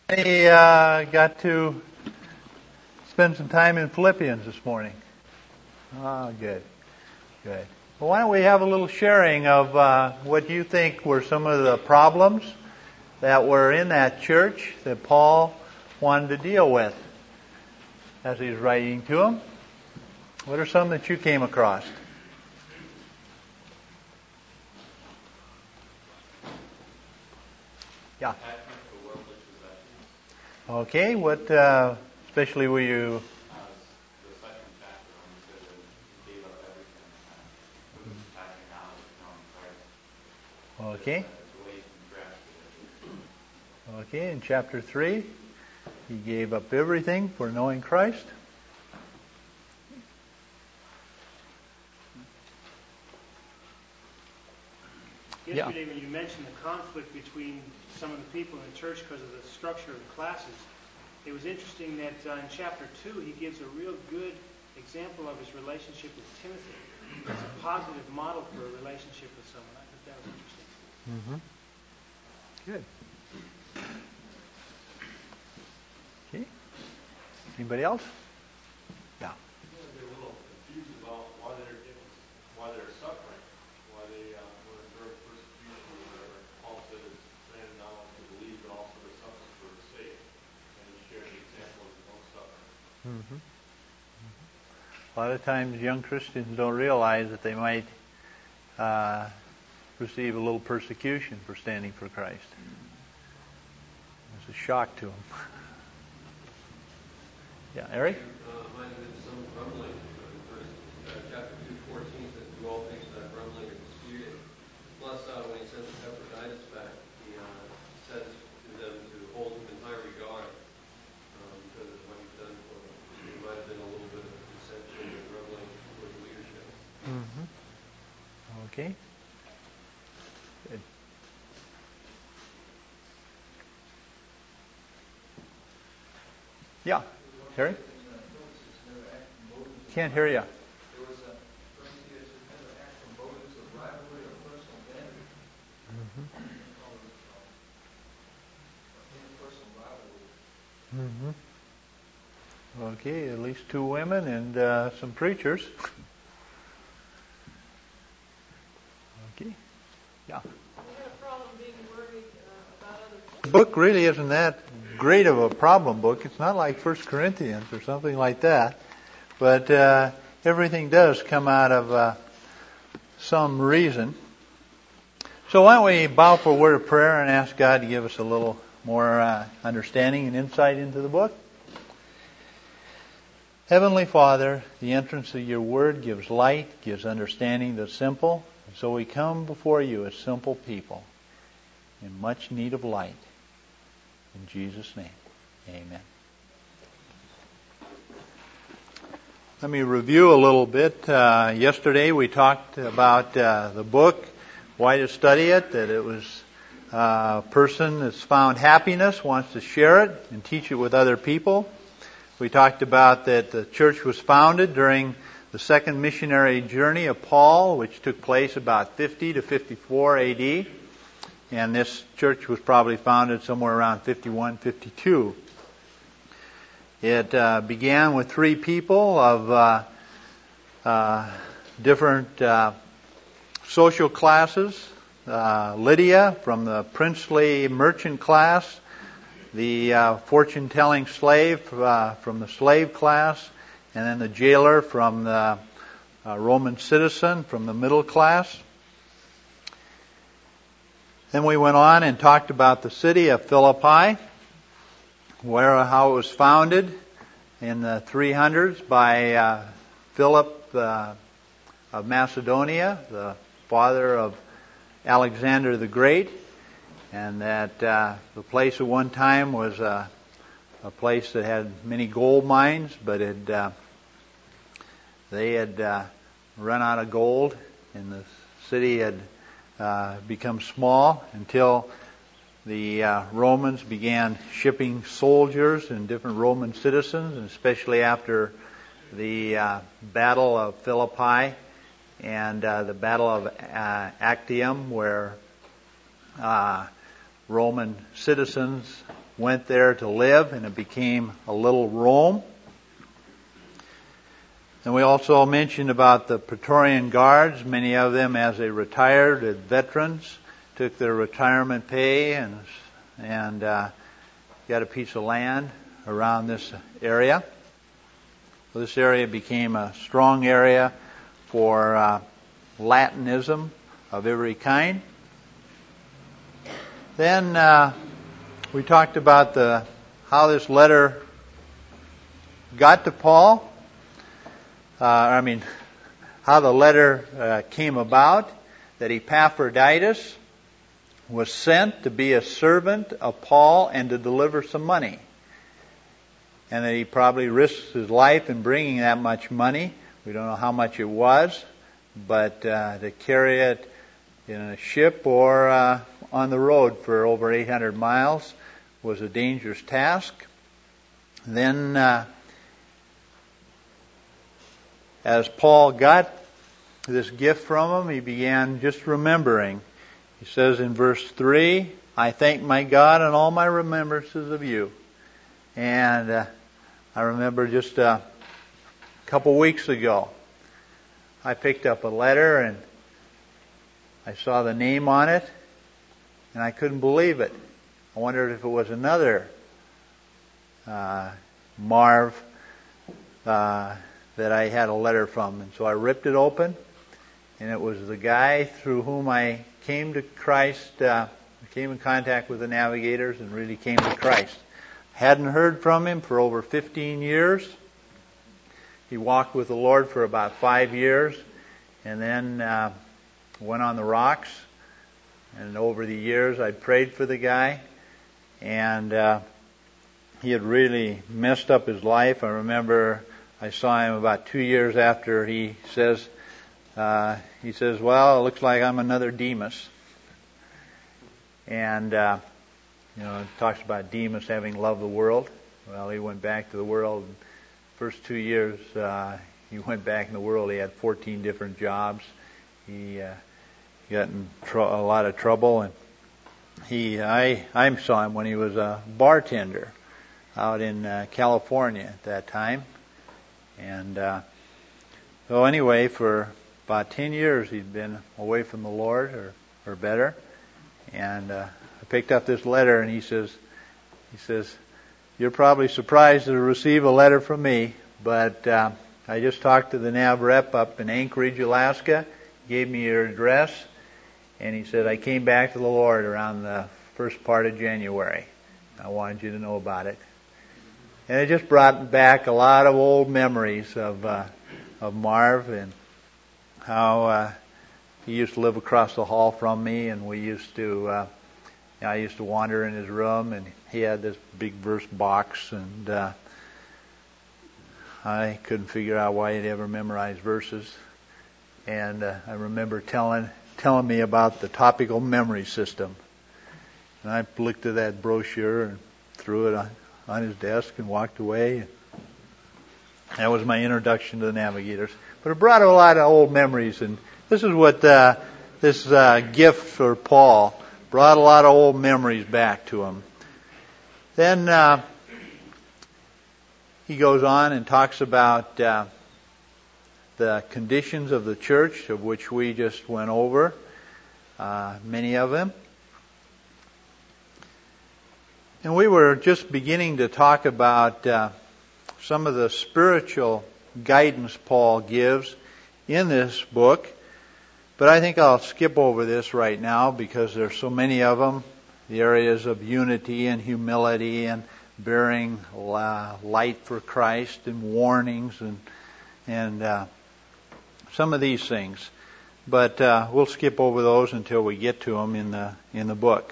I got to spend some time in Philippians this morning. Good. Well, why don't we have a little sharing of what you think were some of the problems that were in that church that Paul wanted to deal with as he's writing to them. What are some that you came across? Yeah. Okay, what especially were you? The second chapter when he said that he gave up everything, it was attacking knowledge, knowing Christ. Okay. Okay, in chapter 3, he gave up everything for knowing Christ. Yesterday, when you mentioned the conflict between some of the people in the church because of the structure of the classes, it was interesting that in chapter 2, he gives a real good example of his relationship with Timothy. It's a positive model for a relationship with someone. I think that was interesting. Mm-hmm. Good. Okay. Anybody else? Yeah. They're a little confused about why they're suffering, why they were enduring persecution or whatever. Paul said it's granted not only to believe but also to suffer for his sake. And he shared the example of his own suffering. Mm-hmm. A lot of times young Christians don't realize that they might receive a little persecution for standing for Christ. It's a shock to them. Yeah, Eric? Might have been some grumbling. Chapter 2:14 says, "Do all things without grumbling or disputing." Plus, when he sends Epaphroditus back, he says to them to hold him in high regard because of what he's done for them. There might have been a little bit of dissension and grumbling with leadership. Mm-hmm. Okay. Good. Yeah, Harry? Can't hear you. There was a kind of act from motives of rivalry or personal vanity. Mm-hmm. Interpersonal rivalry. Mm-hmm. Okay, at least 2 women and some preachers. Okay. Yeah. We had a problem being worried about other people. The book really isn't that great of a problem book. It's not like 1 Corinthians or something like that. But everything does come out of some reason. So why don't we bow for a word of prayer and ask God to give us a little more understanding and insight into the book? Heavenly Father, the entrance of your word gives light, gives understanding to the simple. So we come before you as simple people in much need of light. In Jesus' name, amen. Let me review a little bit. Yesterday we talked about the book, why to study it, that it was a person that's found happiness, wants to share it and teach it with other people. We talked about that the church was founded during the second missionary journey of Paul, which took place about 50 to 54 AD. And this church was probably founded somewhere around 51, 52. It began with 3 people of different social classes. Lydia from the princely merchant class, the fortune-telling slave from the slave class, and then the jailer from the Roman citizen from the middle class. Then we went on and talked about the city of Philippi, how it was founded in the 300s by Philip of Macedonia, the father of Alexander the Great, and that the place at one time was a place that had many gold mines, but they had run out of gold, and the city had become small until the Romans began shipping soldiers and different Roman citizens, and especially after the Battle of Philippi and the Battle of Actium, where Roman citizens went there to live, and it became a little Rome. And we also mentioned about the Praetorian Guards. Many of them, as they retired as veterans, took their retirement pay and got a piece of land around this area. So this area became a strong area for Latinism of every kind. Then we talked about how this letter got to Paul. How the letter came about, that Epaphroditus was sent to be a servant of Paul and to deliver some money. And that he probably risked his life in bringing that much money. We don't know how much it was, but to carry it in a ship or on the road for over 800 miles was a dangerous task. Then, as Paul got this gift from him, he began just remembering. He says in verse 3, I thank my God in all my remembrances of you. And I remember just a couple weeks ago, I picked up a letter and I saw the name on it, and I couldn't believe it. I wondered if it was another Marv that I had a letter from. And so I ripped it open, and it was the guy through whom I came to Christ, came in contact with the Navigators and really came to Christ. Hadn't heard from him for over 15 years. He walked with the Lord for about 5 years, and then went on the rocks. And over the years, I prayed for the guy, and he had really messed up his life. I remember I saw him about 2 years after he says, well, it looks like I'm another Demas. And, it talks about Demas having loved the world. Well, he went back to the world. First 2 years, he went back in the world. He had 14 different jobs. He got in a lot of trouble, and I saw him when he was a bartender out in California at that time. And so anyway, for about 10 years he'd been away from the Lord, or better. And I picked up this letter, and he says, you're probably surprised to receive a letter from me, but I just talked to the Nav rep up in Anchorage, Alaska, gave me your address, and he said, I came back to the Lord around the first part of January. I wanted you to know about it. And it just brought back a lot of old memories of Marv, and how he used to live across the hall from me, and we used to I used to wander in his room, and he had this big verse box, and I couldn't figure out why he'd ever memorize verses. And I remember telling me about the topical memory system. And I looked at that brochure and threw it on his desk and walked away. That was my introduction to the Navigators. But it brought a lot of old memories, and this is what this gift for Paul brought a lot of old memories back to him. Then he goes on and talks about the conditions of the church, of which we just went over, many of them. And we were just beginning to talk about some of the spiritual guidance Paul gives in this book. But I think I'll skip over this right now because there's so many of them. The areas of unity and humility and bearing light for Christ and warnings and some of these things. But we'll skip over those until we get to them in the book.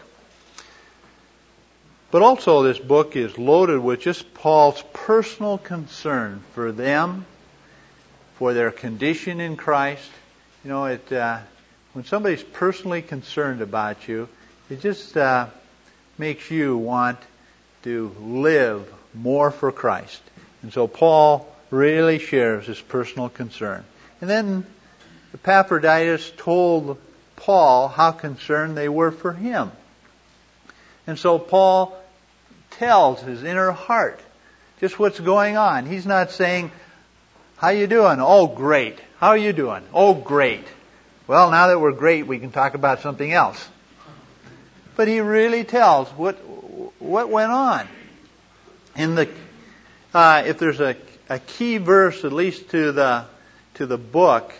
But also this book is loaded with just Paul's personal concern for them, for their condition in Christ. You know, when somebody's personally concerned about you, it just makes you want to live more for Christ. And so Paul really shares his personal concern. And then Epaphroditus told Paul how concerned they were for him. And so Paul tells his inner heart just what's going on. He's not saying, how you doing? Oh, great. How are you doing? Oh, great. Well, now that we're great, we can talk about something else. But he really tells what went on. In the if there's a key verse, at least to the book,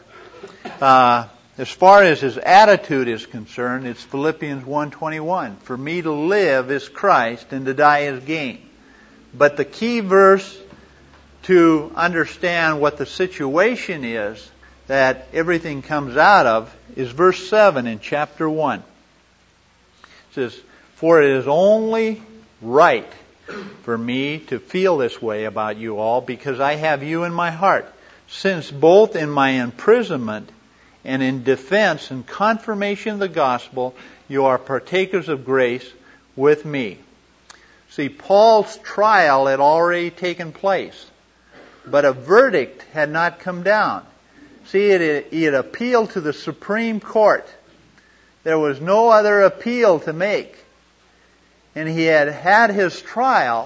as far as his attitude is concerned, it's Philippians 1:21. For me to live is Christ, and to die is gain. But the key verse to understand what the situation is that everything comes out of is verse 7 in chapter 1. It says, for it is only right for me to feel this way about you all, because I have you in my heart, since both in my imprisonment and in defense and confirmation of the gospel, you are partakers of grace with me. See, Paul's trial had already taken place, but a verdict had not come down. See, he had appealed to the Supreme Court. There was no other appeal to make. And he had had his trial,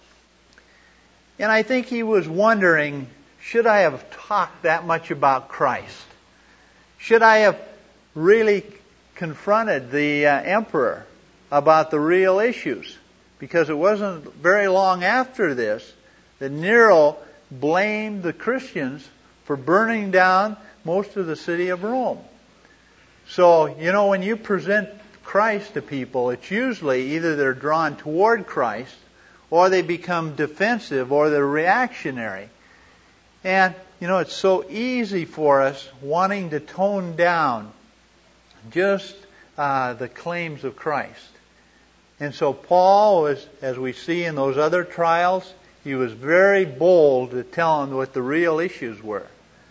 and I think he was wondering, should I have talked that much about Christ? Should I have really confronted the emperor about the real issues? Because it wasn't very long after this that Nero blamed the Christians for burning down most of the city of Rome. So, when you present Christ to people, it's usually either they're drawn toward Christ, or they become defensive, or they're reactionary. And, it's so easy for us wanting to tone down just the claims of Christ. And so Paul was, as we see in those other trials, he was very bold to tell them what the real issues were.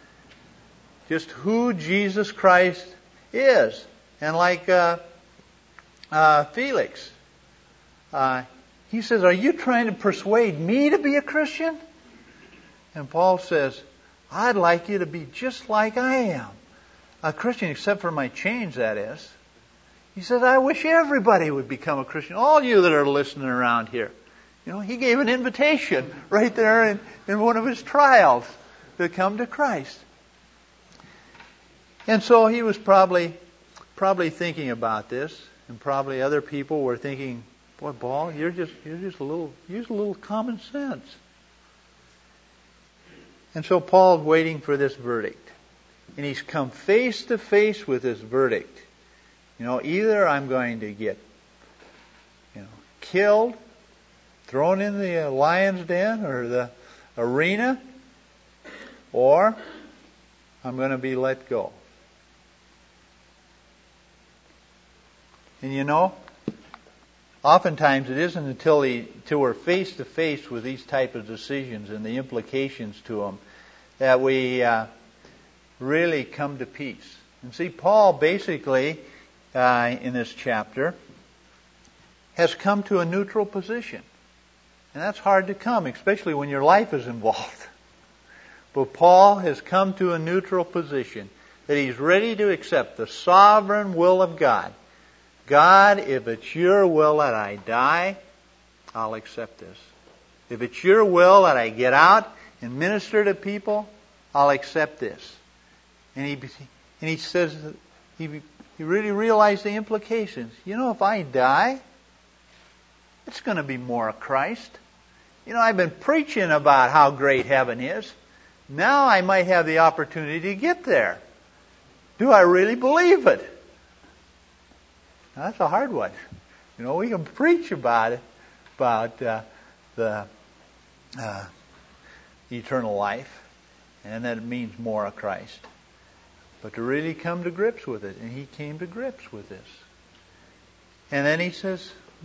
Just who Jesus Christ is. And like Felix, he says, are you trying to persuade me to be a Christian? And Paul says, I'd like you to be just like I am. A Christian, except for my chains, that is. He says, I wish everybody would become a Christian. All you that are listening around here. He gave an invitation right there in one of his trials to come to Christ. And so he was probably thinking about this, and probably other people were thinking, boy, Paul, you're just use a little common sense. And so Paul's waiting for this verdict. And he's come face to face with this verdict. Either I'm going to get, killed, thrown in the lion's den or the arena, or I'm going to be let go. And oftentimes it isn't until we're face to face with these type of decisions and the implications to them that we really come to peace. And see, Paul basically, in this chapter, has come to a neutral position. And that's hard to come, especially when your life is involved. But Paul has come to a neutral position, that he's ready to accept the sovereign will of God. God, if it's your will that I die, I'll accept this. If it's your will that I get out and minister to people, I'll accept this. And he says, he really realized the implications. If I die, it's going to be more of Christ. I've been preaching about how great heaven is. Now I might have the opportunity to get there. Do I really believe it? Now, that's a hard one. We can preach about it, about the eternal life, and that it means more of Christ. But to really come to grips with it, and he came to grips with this. And then he says,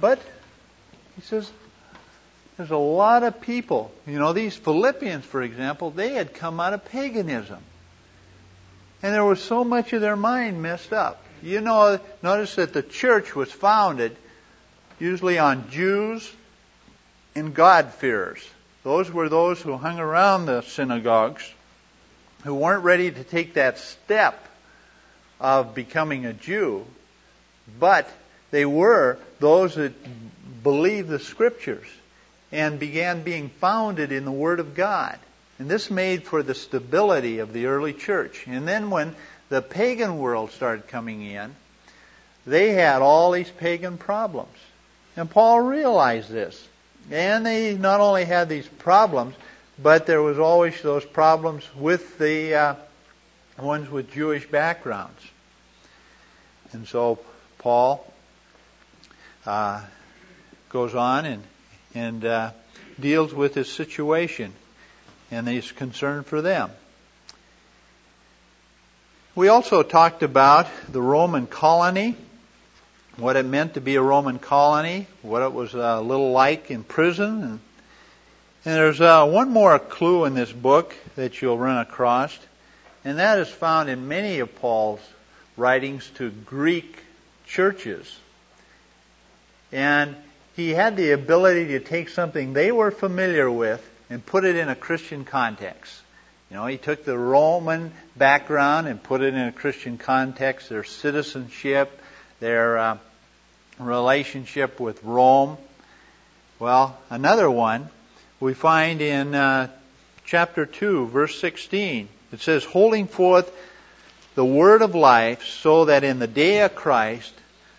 there's a lot of people, these Philippians, for example, they had come out of paganism. And there was so much of their mind messed up. Notice that the church was founded usually on Jews and God-fearers. Those were those who hung around the synagogues, who weren't ready to take that step of becoming a Jew, but they were those that believed the Scriptures and began being founded in the Word of God. And this made for the stability of the early church. And then when the pagan world started coming in, they had all these pagan problems. And Paul realized this. And they not only had these problems, but there was always those problems with the ones with Jewish backgrounds. And so Paul goes on and deals with his situation, and he's concerned for them. We also talked about the Roman colony, what it meant to be a Roman colony, what it was a little like in prison. And there's one more clue in this book that you'll run across, and that is found in many of Paul's writings to Greek churches. And he had the ability to take something they were familiar with and put it in a Christian context. You know, he took the Roman background and put it in a Christian context, their citizenship, their relationship with Rome. Well, another one we find in chapter 2, verse 16. It says, holding forth the word of life, so that in the day of Christ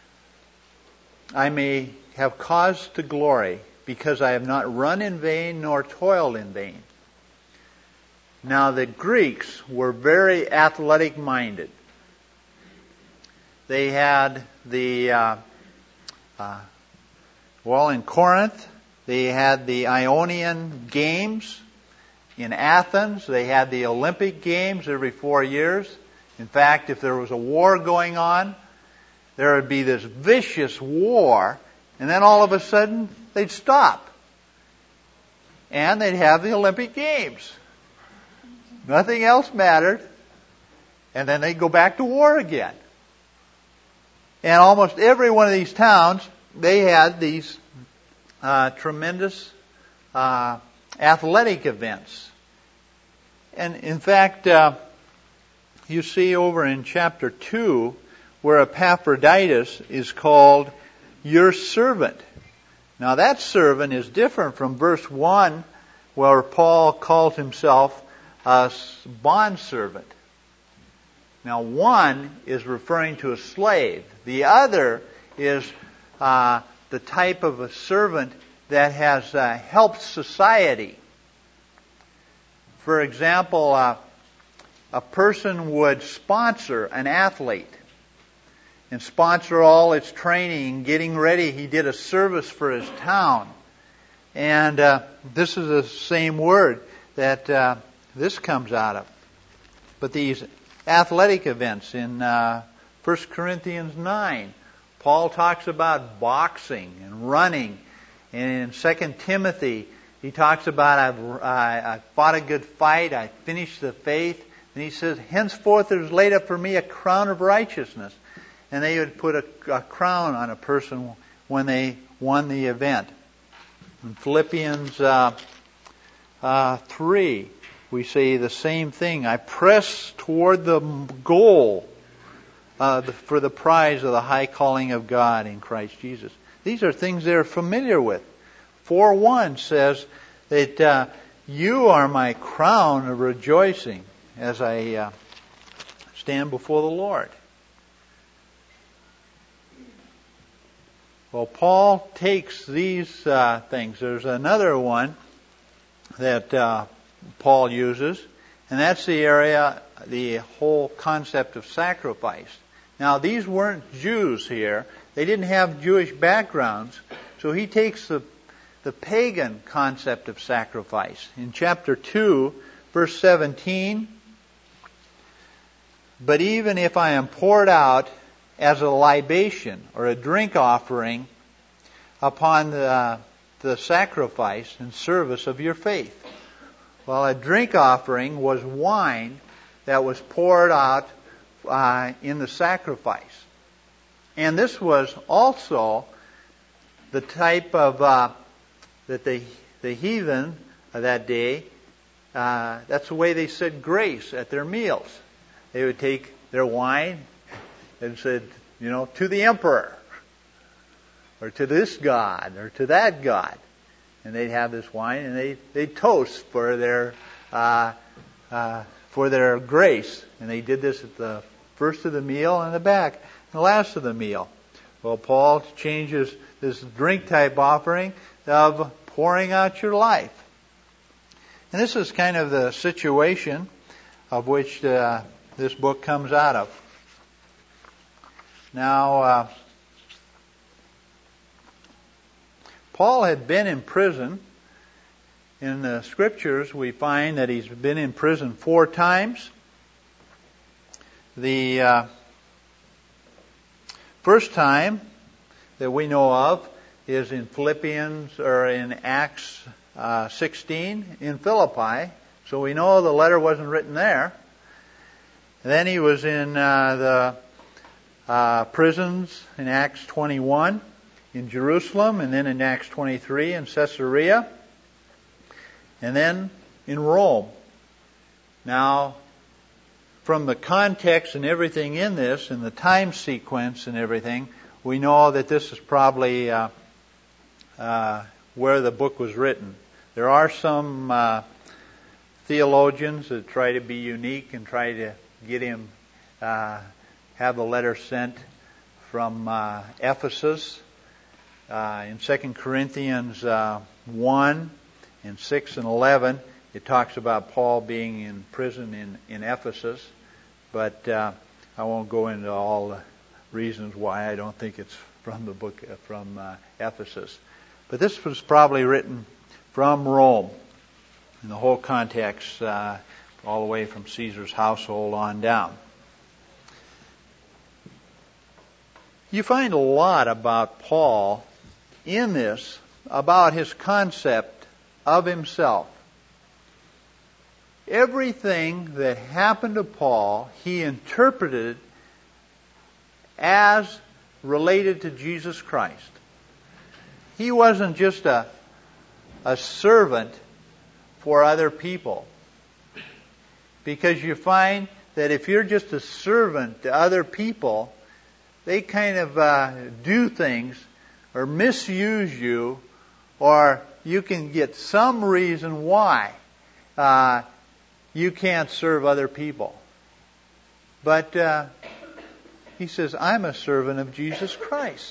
I may have cause to glory, because I have not run in vain nor toiled in vain. Now the Greeks were very athletic minded. They had in Corinth, they had the Ionian Games. In Athens, they had the Olympic Games every 4 years. In fact, if there was a war going on, there would be this vicious war, and then all of a sudden, they'd stop. And they'd have the Olympic Games. Nothing else mattered. And then they'd go back to war again. And almost every one of these towns, they had these tremendous athletic events. And in fact, you see over in chapter 2 where Epaphroditus is called your servant. Now that servant is different from verse 1 where Paul calls himself a bondservant. Now one is referring to a slave. The other is the type of a servant that has helped society. For example, a person would sponsor an athlete and sponsor all its training, getting ready. He did a service for his town. And this is the same word that this comes out of. But these athletic events in 1 Corinthians 9, Paul talks about boxing and running. And in 2 Timothy, he talks about, I fought a good fight, I finished the faith. And he says, henceforth there is laid up for me a crown of righteousness. And they would put a crown on a person when they won the event. In Philippians 3, we say the same thing. I press toward the goal for the prize of the high calling of God in Christ Jesus. These are things they're familiar with. 4:1 says that you are my crown of rejoicing as I stand before the Lord. Well, Paul takes these things. There's another one that Paul uses, and that's the whole concept of sacrifice. Now, these weren't Jews here. They didn't have Jewish backgrounds, so he takes the pagan concept of sacrifice. In chapter 2, verse 17, but even if I am poured out as a libation or a drink offering upon the sacrifice and service of your faith. Well, a drink offering was wine that was poured out in the sacrifice. And this was also the type of that the heathen of that day, that's the way they said grace at their meals. They would take their wine and said, to the emperor. or to this God, or to that God. And they'd have this wine, and they'd toast for their grace. And they did this at the first of the meal and the back, and the last of the meal. Well, Paul changes this drink type offering of pouring out your life. And this is kind of the situation of which this book comes out of. Now, Paul had been in prison. In the scriptures, we find that he's been in prison 4 times. The first time that we know of is in in Acts 16 in Philippi. So we know the letter wasn't written there. And then he was in the prisons in Acts 21 in Jerusalem, and then in Acts 23 in Caesarea, and then in Rome. Now, from the context and everything in this, and the time sequence and everything, we know that this is probably where the book was written. There are some theologians that try to be unique and try to get him, have the letter sent from Ephesus. In 2 Corinthians 1 and 6 and 11, it talks about Paul being in prison in Ephesus. But I won't go into all the reasons why I don't think it's from the book from Ephesus. But this was probably written from Rome, in the whole context, all the way from Caesar's household on down. You find a lot about Paul in this, about his concept of himself. Everything that happened to Paul, he interpreted as related to Jesus Christ. He wasn't just a servant for other people. Because you find that if you're just a servant to other people, they kind of do things or misuse you, or you can get some reason why you can't serve other people. But he says, I'm a servant of Jesus Christ.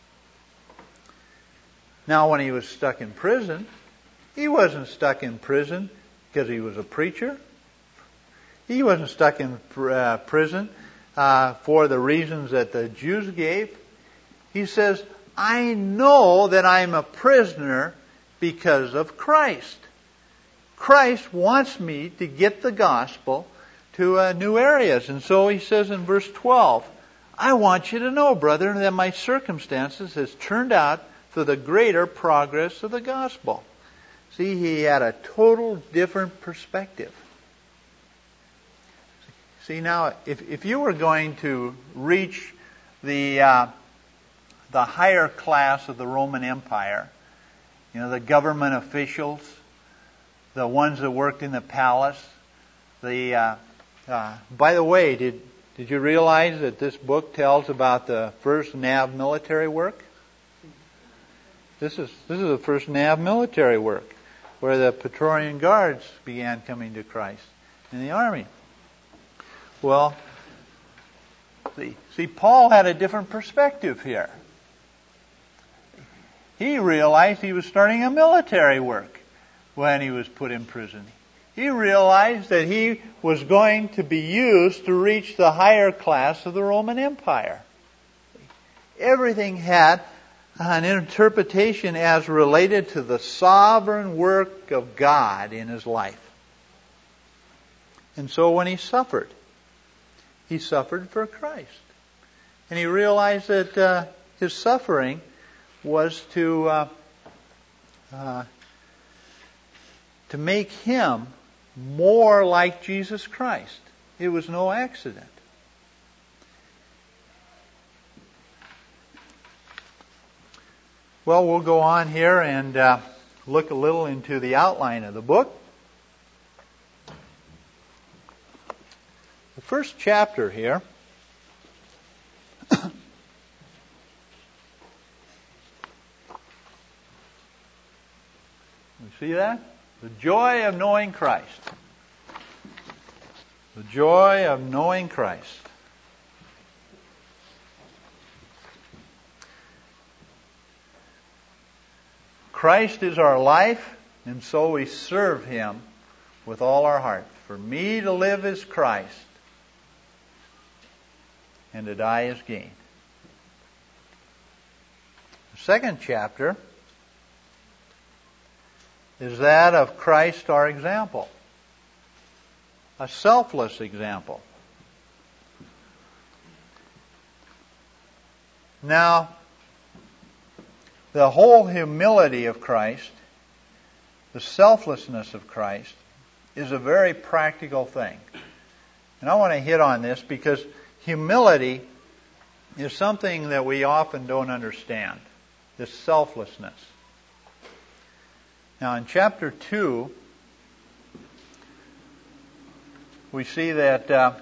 Now, when he was stuck in prison, he wasn't stuck in prison because he was a preacher. He wasn't stuck in prison for the reasons that the Jews gave. He says, I know that I'm a prisoner because of Christ. Christ wants me to get the gospel to new areas. And so he says in verse 12, I want you to know, brother, that my circumstances has turned out for the greater progress of the gospel. See, he had a total different perspective. See, now, if you were going to reach the higher class of the Roman Empire, the government officials, the ones that worked in the palace, by the way, did you realize that this book tells about the first NAV military work? This is the first NAV military work, where the Praetorian Guards began coming to Christ in the army. Well, see, Paul had a different perspective here. He realized he was starting a military work when he was put in prison. He realized that he was going to be used to reach the higher class of the Roman Empire. Everything had an interpretation as related to the sovereign work of God in his life. And so when he suffered for Christ. And he realized that his suffering was to make him more like Jesus Christ. It was no accident. Well, we'll go on here and look a little into the outline of the book. The first chapter here We see that? The joy of knowing Christ. The joy of knowing Christ. Christ is our life, and so we serve Him with all our heart. For me to live is Christ, and to die is gain. The second chapter is that of Christ our example. A selfless example. Now, the whole humility of Christ, the selflessness of Christ, is a very practical thing. And I want to hit on this because humility is something that we often don't understand. This selflessness. Now in chapter 2, we see that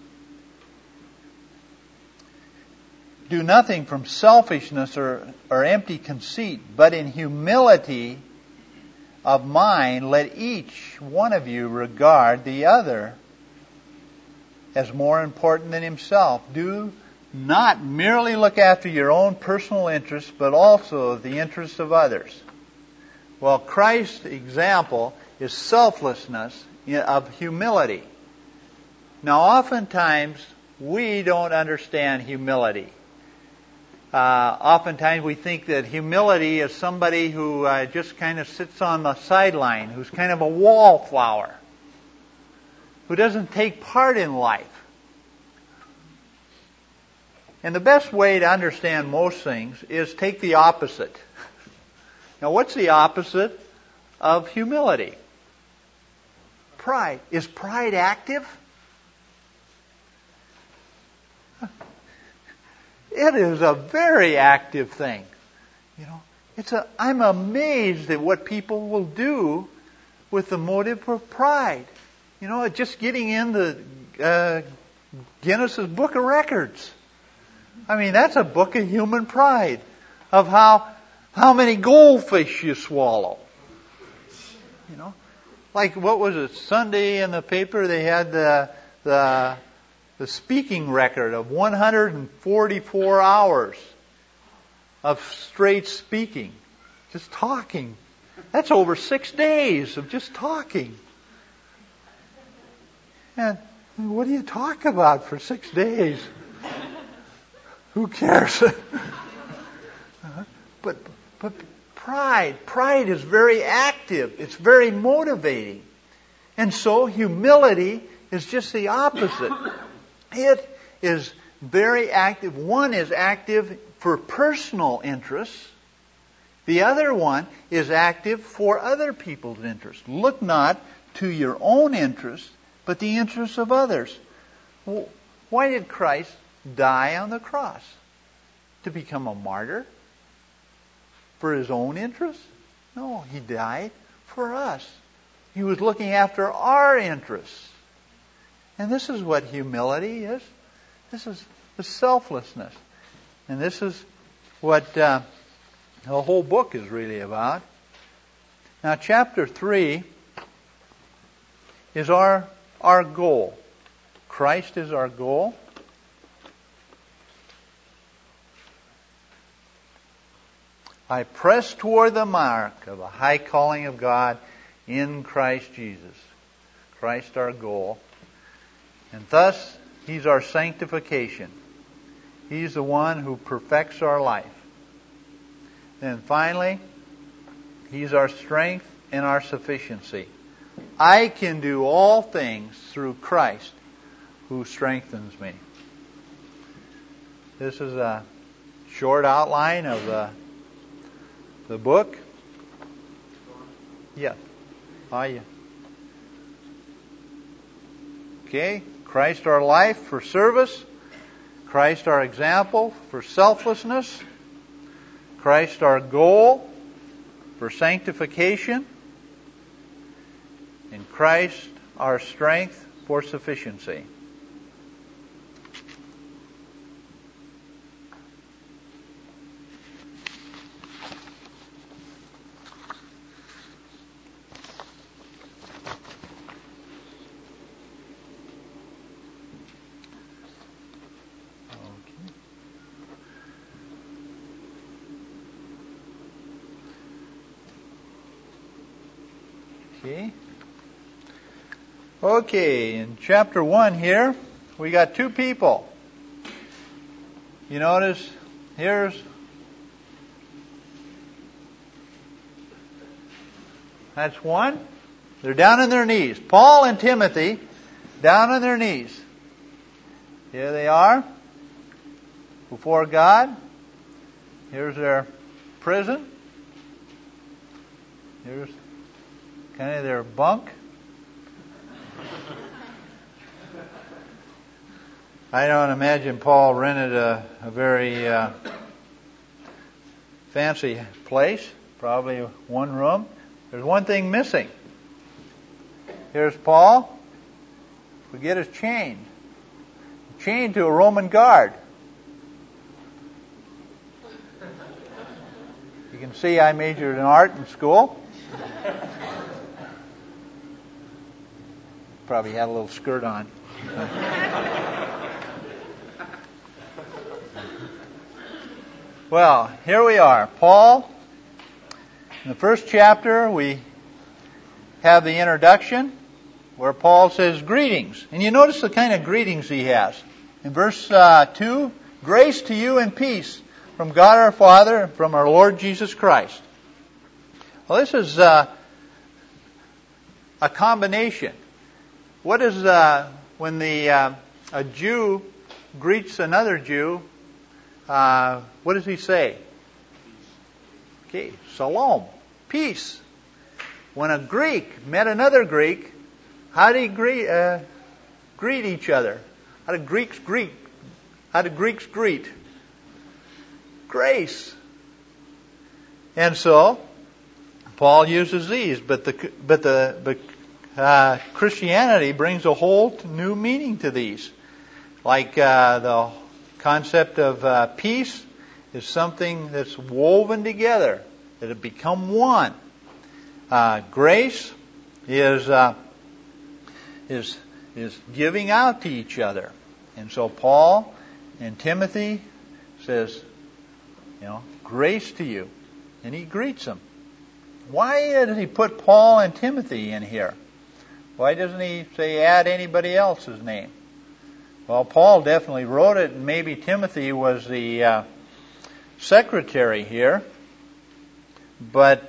do nothing from selfishness or empty conceit, but in humility of mind let each one of you regard the other as more important than himself. Do not merely look after your own personal interests, but also the interests of others. Well, Christ's example is selflessness of humility. Now, oftentimes, we don't understand humility. Oftentimes, we think that humility is somebody who just kind of sits on the sideline, who's kind of a wallflower, who doesn't take part in life. And the best way to understand most things is take the opposite. Now, what's the opposite of humility? Pride. Is pride active? It is a very active thing. You know, I'm amazed at what people will do with the motive of pride. You know, just getting in the Guinness's Book of Records. I mean, that's a book of human pride, of how many goldfish you swallow. You know, like what was it? Sunday in the paper they had the speaking record of 144 hours of straight speaking, just talking. That's over 6 days of just talking. And what do you talk about for 6 days? Who cares? But pride is very active. It's very motivating. And so humility is just the opposite. It is very active. One is active for personal interests. The other one is active for other people's interests. Look not to your own interests, but the interests of others. Why did Christ die on the cross? To become a martyr? For his own interests? No, he died for us. He was looking after our interests. And this is what humility is. This is the selflessness. And this is what the whole book is really about. Now, chapter 3 is our goal. Christ is our goal. I press toward the mark of a high calling of God in Christ Jesus. Christ our goal. And thus, He's our sanctification. He's the one who perfects our life. Then finally, He's our strength and our sufficiency. I can do all things through Christ who strengthens me. This is a short outline of the book. Yes. Are you? Okay. Christ our life for service. Christ our example for selflessness. Christ our goal for sanctification. And Christ our strength for sufficiency. Okay. Okay, in chapter 1 here, we got two people. You notice, that's one. They're down on their knees. Paul and Timothy, down on their knees. Here they are, before God. Here's their prison. Here's kind of their bunk. I don't imagine Paul rented a very fancy place, probably one room. There's one thing missing. Here's Paul. Forget his chain. Chained to a Roman guard. You can see I majored in art in school. Probably had a little skirt on. Well, here we are. Paul, in the first chapter, we have the introduction where Paul says greetings. And you notice the kind of greetings he has. In verse 2, grace to you and peace from God our Father and from our Lord Jesus Christ. Well, this is a combination. What is when a Jew greets another Jew? What does he say? Okay, shalom, peace. When a Greek met another Greek, how do he greet each other? How do Greeks greet? How do Greeks greet? Grace. And so Paul uses these, but Christianity brings a whole new meaning to these. Like the concept of peace is something that's woven together, that have become one. Grace is giving out to each other. And so Paul and Timothy says, grace to you. And he greets them. Why does he put Paul and Timothy in here? Why doesn't he say add anybody else's name? Well, Paul definitely wrote it, and maybe Timothy was the secretary here. But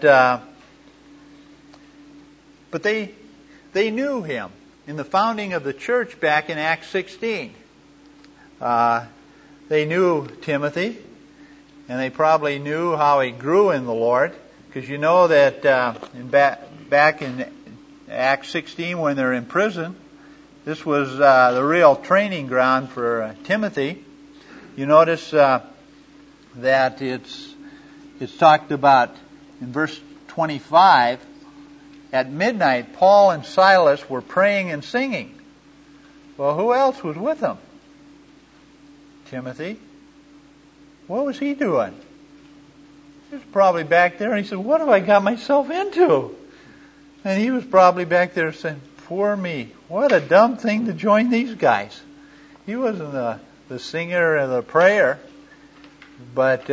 they knew him in the founding of the church back in Acts 16. They knew Timothy, and they probably knew how he grew in the Lord, because you know that back in Acts 16 when they're in prison, this was the real training ground for Timothy. You notice that it's talked about in verse 25. At midnight, Paul and Silas were praying and singing. Well, who else was with them? Timothy. What was he doing? He was probably back there, and he said, what have I got myself into? And he was probably back there saying, poor me, what a dumb thing to join these guys. He wasn't the singer or the prayer. But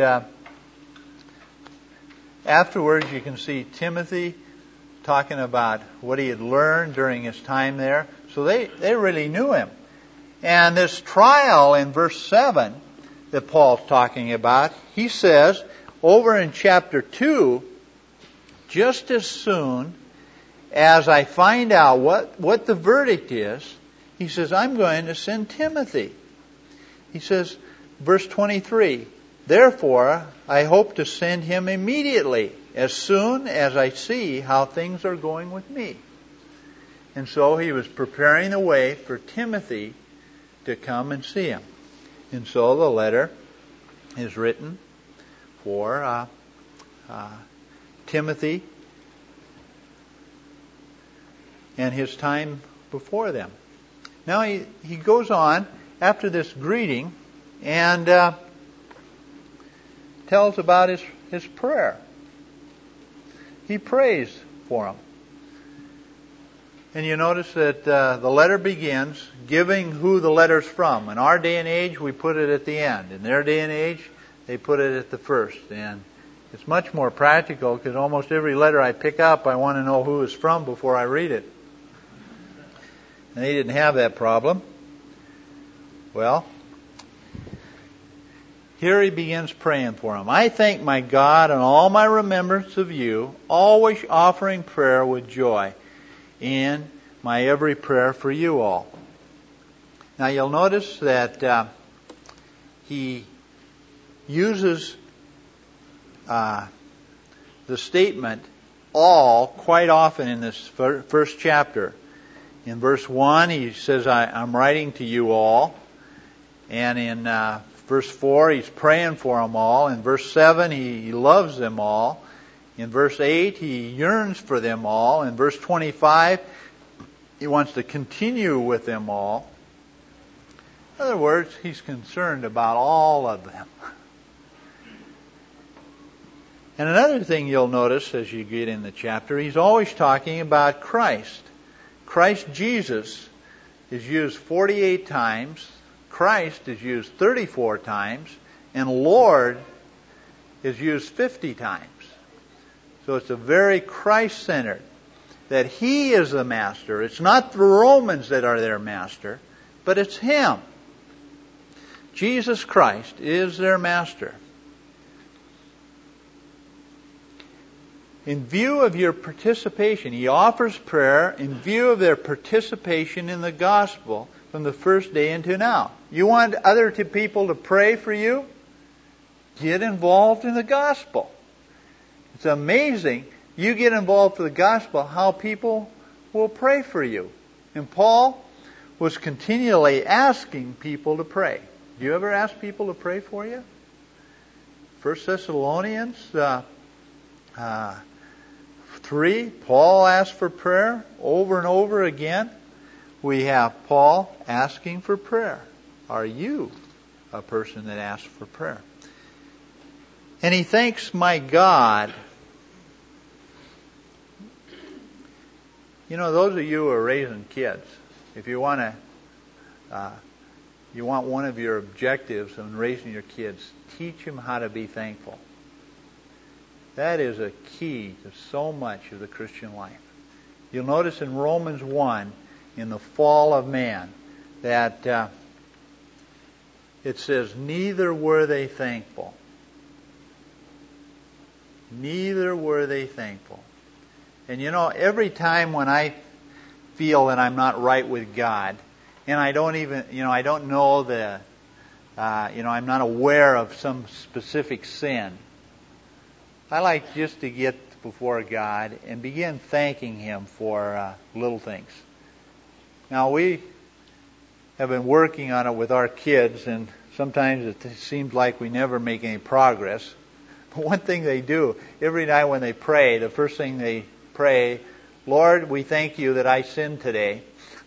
afterwards you can see Timothy talking about what he had learned during his time there. So they really knew him. And this trial in verse 7 that Paul's talking about, he says over in chapter 2, just as soon as I find out what the verdict is, he says, I'm going to send Timothy. He says, verse 23, therefore I hope to send him immediately, as soon as I see how things are going with me. And so he was preparing the way for Timothy to come and see him. And so the letter is written for Timothy and his time before them. Now he goes on after this greeting and tells about his prayer. He prays for him. And you notice that the letter begins giving who the letter's from. In our day and age, we put it at the end. In their day and age, they put it at the first. And It's much more practical because almost every letter I pick up, I want to know who it's from before I read it. And they didn't have that problem. Well, here he begins praying for him. I thank my God in all my remembrance of you, always offering prayer with joy in my every prayer for you all. Now you'll notice that he uses the statement all quite often in this first chapter. In verse 1 he says, I'm writing to you all. And in verse 4 he's praying for them all. In verse 7 he loves them all. In verse 8 he yearns for them all. In verse 25 he wants to continue with them all. In other words, he's concerned about all of them. And another thing you'll notice as you get in the chapter, he's always talking about Christ. Christ Jesus is used 48 times, Christ is used 34 times, and Lord is used 50 times. So it's a very Christ-centered, that He is the master. It's not the Romans that are their master, but it's Him. Jesus Christ is their master. In view of your participation, he offers prayer in view of their participation in the gospel from the first day until now. You want other people to pray for you? Get involved in the gospel. It's amazing. You get involved in the gospel, how people will pray for you. And Paul was continually asking people to pray. Do you ever ask people to pray for you? 1 Thessalonians 3, Paul asked for prayer over and over again. We have Paul asking for prayer. Are you a person that asks for prayer? And he thanks my God. You know, those of you who are raising kids, if you want one of your objectives in raising your kids, teach them how to be thankful. That is a key to so much of the Christian life. You'll notice in Romans 1, in the fall of man, that it says, neither were they thankful. Neither were they thankful. And you know, every time when I feel that I'm not right with God, and I don't even, I don't know I'm not aware of some specific sin, I like just to get before God and begin thanking Him for little things. Now, we have been working on it with our kids, and sometimes it seems like we never make any progress. But one thing they do, every night when they pray, the first thing they pray, Lord, we thank you that I sinned today.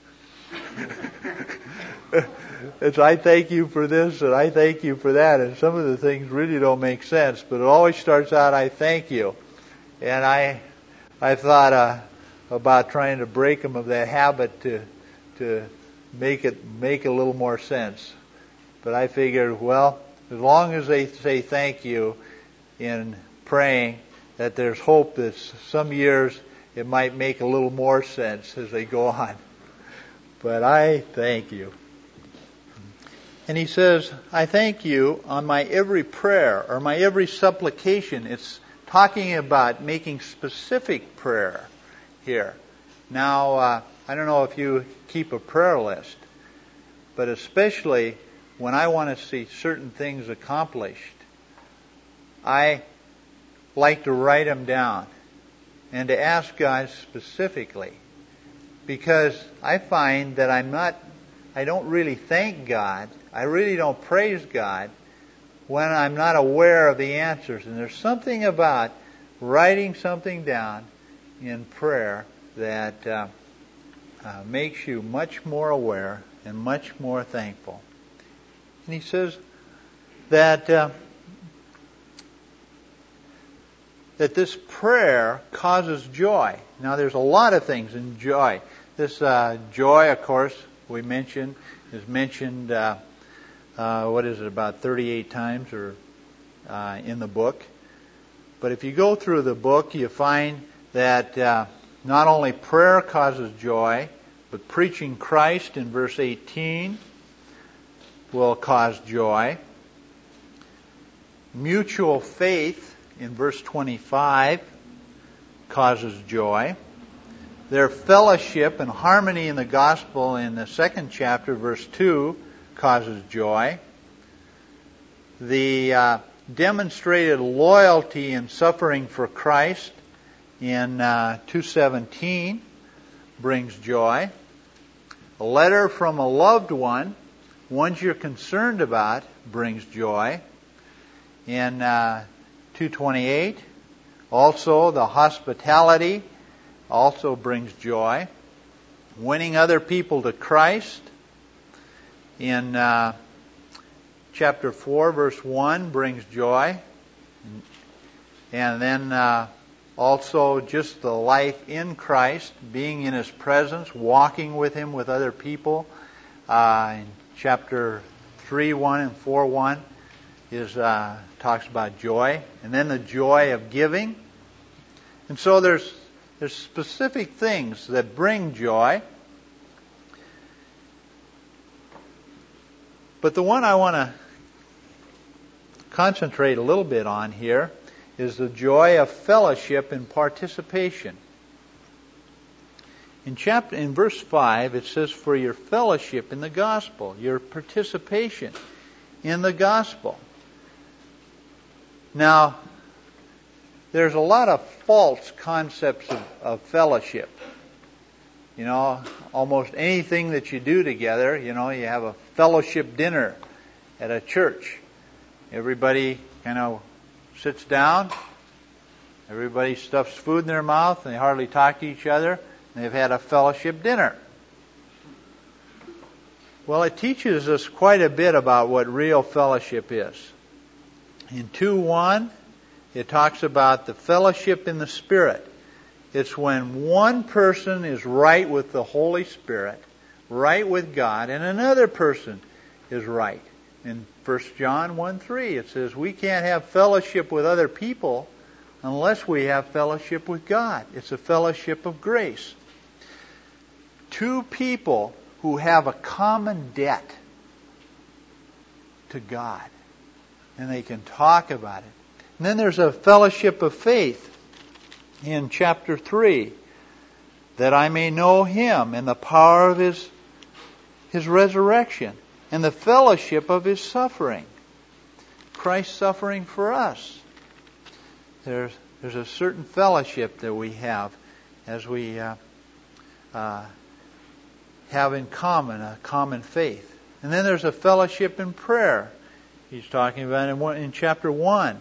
It's I thank you for this and I thank you for that. And some of the things really don't make sense, but it always starts out, I thank you. And I thought about trying to break them of that habit to make a little more sense. But I figured, well, as long as they say thank you in praying, that there's hope that some years it might make a little more sense as they go on. But I thank you. And he says, I thank you on my every prayer or my every supplication. It's talking about making specific prayer here. Now, I don't know if you keep a prayer list, but especially when I want to see certain things accomplished, I like to write them down and to ask God specifically, because I find that I don't really thank God. I really don't praise God when I'm not aware of the answers. And there's something about writing something down in prayer that makes you much more aware and much more thankful. And he says that this prayer causes joy. Now, there's a lot of things in joy. This joy, of course, we mentioned, is mentioned, about 38 times or in the book. But if you go through the book, you find that not only prayer causes joy, but preaching Christ in verse 18 will cause joy. Mutual faith in verse 25 causes joy. Their fellowship and harmony in the gospel in the 2nd chapter, verse 2, causes joy. The demonstrated loyalty in suffering for Christ in 2:17 brings joy. A letter from a loved one, ones you're concerned about, brings joy. In 2:28, also the hospitality also brings joy. Winning other people to Christ in chapter 4, verse 1 brings joy. And then also just the life in Christ, being in His presence, walking with Him with other people. In chapter 3:1 and 4:1 talks about joy. And then the joy of giving. And so there's specific things that bring joy. But the one I want to concentrate a little bit on here is the joy of fellowship and participation. In verse 5, it says, for your fellowship in the gospel, your participation in the gospel. Now, there's a lot of false concepts of fellowship. You know, almost anything that you do together, you know, you have a fellowship dinner at a church. Everybody kind of sits down. Everybody stuffs food in their mouth, and they hardly talk to each other. And they've had a fellowship dinner. Well, it teaches us quite a bit about what real fellowship is. In 2:1, it talks about the fellowship in the Spirit. It's when one person is right with the Holy Spirit, right with God, and another person is right. In 1 John 1:3, it says we can't have fellowship with other people unless we have fellowship with God. It's a fellowship of grace. Two people who have a common debt to God, and they can talk about it. And then there's a fellowship of faith in chapter 3, that I may know Him and the power of His resurrection and the fellowship of His suffering. Christ's suffering for us. There's a certain fellowship that we have as we have in common, a common faith. And then there's a fellowship in prayer. He's talking about in chapter 1.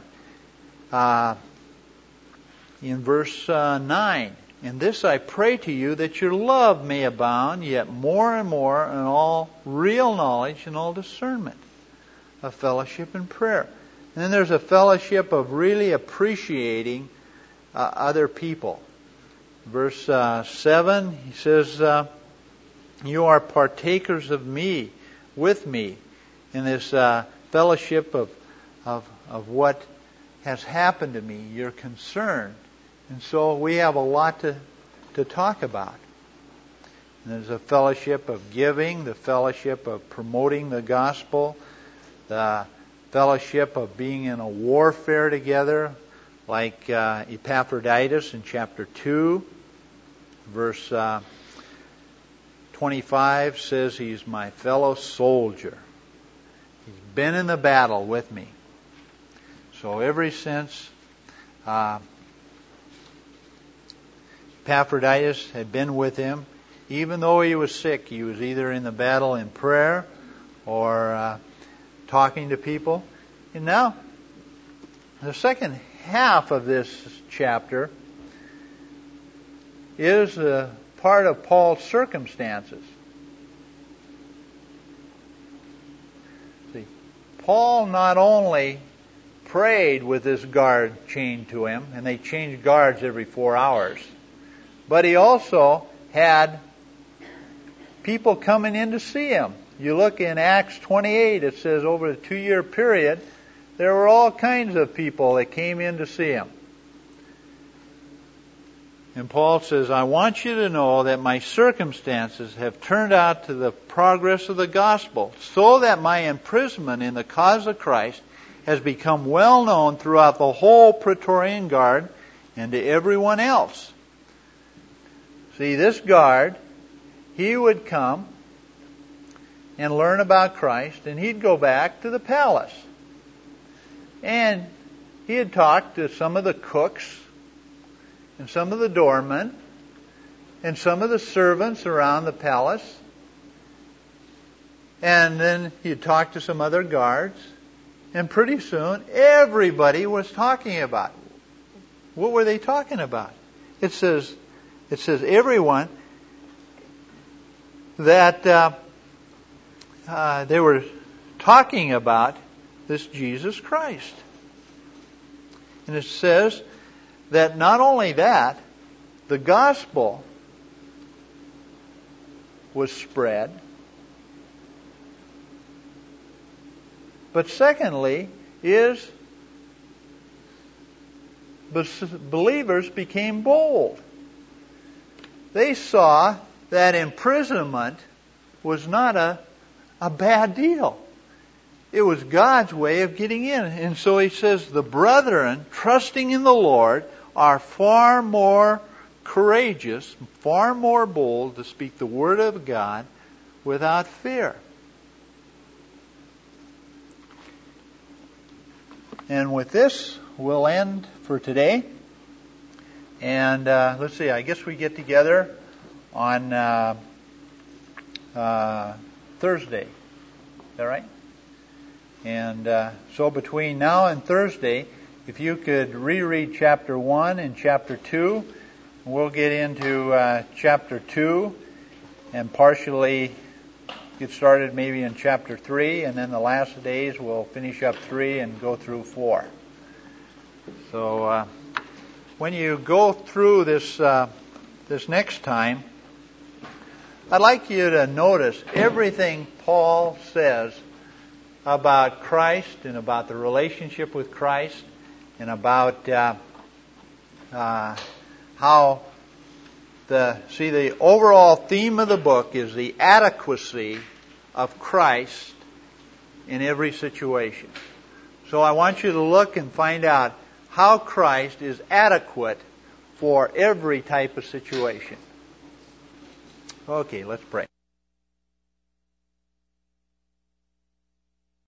In verse 9, in this I pray to you that your love may abound yet more and more in all real knowledge and all discernment. A fellowship in prayer. And then there's a fellowship of really appreciating other people. Verse 7, he says, you are partakers of me, with me, in this fellowship of what has happened to me. You're concerned. And so we have a lot to talk about. And there's a fellowship of giving, the fellowship of promoting the gospel, the fellowship of being in a warfare together, like Epaphroditus in chapter 2. Verse 25 says he's my fellow soldier. He's been in the battle with me. So ever since Epaphroditus had been with him, even though he was sick, he was either in the battle in prayer or talking to people. And now, the second half of this chapter is part of Paul's circumstances. See, Paul not only prayed with this guard chained to him, and they changed guards every 4 hours, but he also had people coming in to see him. You look in Acts 28, it says over a 2-year period, there were all kinds of people that came in to see him. And Paul says, I want you to know that my circumstances have turned out to the progress of the gospel, so that my imprisonment in the cause of Christ has become well known throughout the whole Praetorian Guard and to everyone else. See, this guard, he would come and learn about Christ, and he'd go back to the palace. And he had talked to some of the cooks, and some of the doormen, and some of the servants around the palace. And then he'd talk to some other guards. And pretty soon, everybody was talking about it. What were they talking about? It says everyone that they were talking about this Jesus Christ. And it says that not only that, the gospel was spread, but secondly is believers became bold. They saw that imprisonment was not a bad deal. It was God's way of getting in. And so he says, the brethren, trusting in the Lord, are far more courageous, far more bold to speak the word of God without fear. And with this, we'll end for today. And let's see, I guess we get together on Thursday. Is that right? And so between now and Thursday, if you could reread chapter 1 and chapter 2, we'll get into chapter 2 and partially get started maybe in chapter 3, and then the last days we'll finish up 3 and go through 4. So when you go through this next time, I'd like you to notice everything Paul says about Christ and about the relationship with Christ and about how the overall theme of the book is the adequacy of Christ in every situation. So I want you to look and find out how Christ is adequate for every type of situation. Okay, let's pray.